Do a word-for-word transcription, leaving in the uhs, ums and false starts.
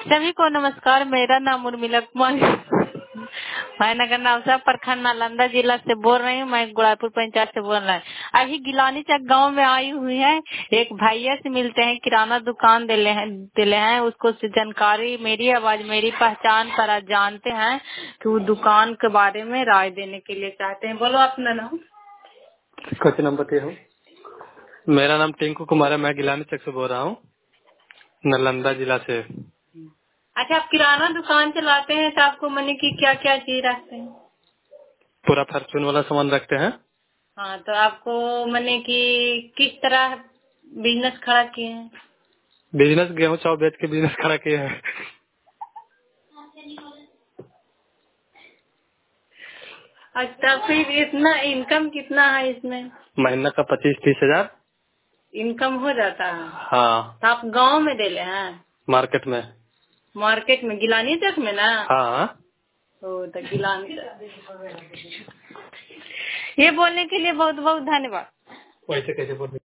सभी को नमस्कार। मेरा नाम उर्मिला कुमार मैं नगर नवसा प्रखंड नालंदा जिला से बोल रही हूँ। मैं गुड़ापुर पंचायत से बोल रहा हूँ। अभी गिलानी चक गांव में आई हुई है। एक भैया से मिलते हैं, किराना दुकान दिले हैं दिले हैं उसको से जानकारी मेरी आवाज मेरी पहचान पर आज जानते हैं कि वो दुकान के बारे में राय देने के लिए चाहते हैं। बोलो अपना नाम। कौन नाम बताइए हो? मेरा नाम टिंकू कुमार है। मैं गिलानी चक से बोल रहा हूँ, नालंदा जिला से। अच्छा, आप किराना दुकान चलाते हैं तो आपको मने की क्या क्या चीज रखते हैं? पूरा फॉर्चून वाला सामान रखते हैं। हाँ, तो आपको मने की किस तरह बिजनेस खड़ा किए हैं? बिजनेस गेहूं चावल बेच के बिजनेस खड़ा किए हैं। अच्छा, फिर इतना इनकम कितना है इसमें? महीना का पच्चीस तीस हजार इनकम हो जाता है। हाँ। तो आप गांव में दे ले हैं? मार्केट में। मार्केट में गिलानी तक में ना? हाँ। तो, तो गिलानी ये बोलने के लिए बहुत बहुत धन्यवाद। वैसे कैसे बोल